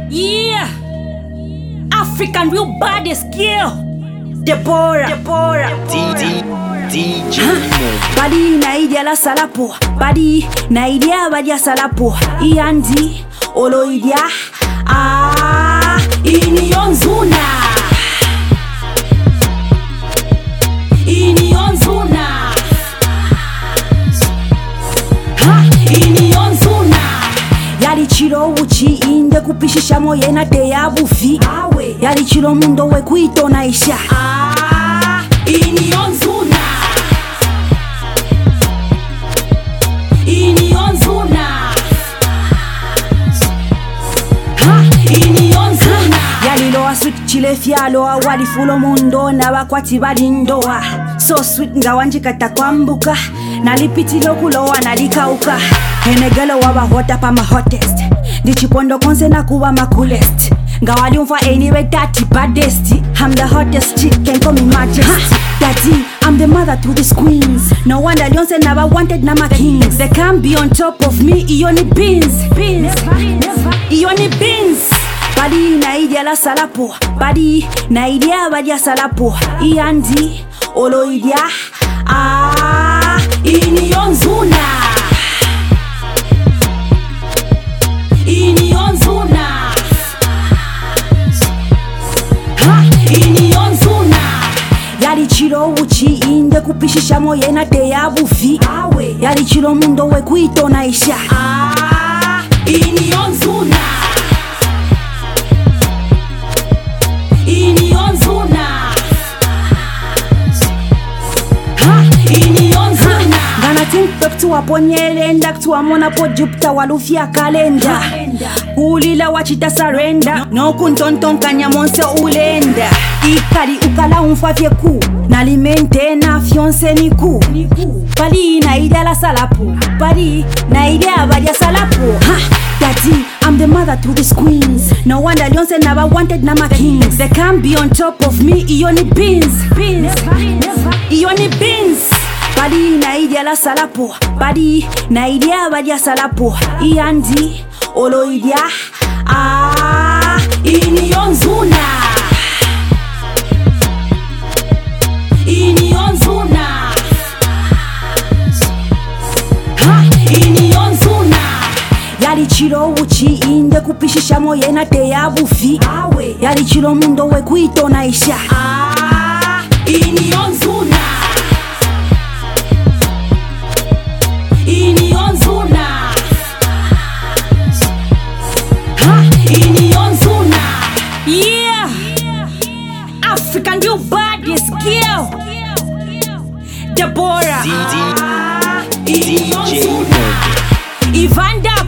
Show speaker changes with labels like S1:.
S1: Yeah, African real body skill. Deborah.
S2: DJ
S1: Badi na idea la salapo. Badi na idea badia salapo. Iandi olo idea. Ini onzuna. Ini onzuna. Ini onzuna. Yali chilo uchi inde kupishisha moye na te ya bufi. Yali chilo mundo we kuito na isha. Ini onzuna. Ini onzuna. Ini onzuna. Yali loa sweet chile fialo awali fulo mundo na wakwati balindoa. So sweet nga wanjikata kwambuka. Nalipiti lokuloa nalikauka. Henegelo waba hota pa ma hottest. Dichipondo konse na kuwa ma coolest. Nga wali umfa anyway tati baddest. I'm the hottest chick, can call me majesty. Daddy, I'm the mother to these queens. No wonder Leonce never wanted Nama kings. They can't be on top of me, ioni beans. Ioni beans. Badi na idea la salapo. Badi na idea badia salapo. Iandi olo idea. Ini onzuna. Ini onzuna. Ini onzuna. Yali chilo uchi inde kupishisha moye na te ya bufi. Yali chilo mundo we kuito na isha. Ini onzuna. Ini onzuna. Ini onzuna. Gana think back to aponyele ndak to amona po Jupiter walufia kalenda. Ulila wachita surrender. No kuntonton kanya monse ulenda. Ikali ukala umfafye ku. Nalimente na fiance ni ku. Bali na idea la salapo. Bali na idea badia salapo. Daddy, I'm the mother to these queens. No wonder Leonce never wanted Nama kings. They can't be on top of me, ioni beans. Ioni beans. Bali na idea la salapo. Bali na idea badia salapo. Iandi olo idea. Ini onzuna. Ini onzuna. Ini onzuna. Yali chilo uchi inde kupishisha moye na te ya bufi. Yali chilo mundo we kuito na isha. Ini onzuna. Ini onzuna. Ini onzuna. Yeah, African new body skill. Deborah. Ini onzuna. Ivanda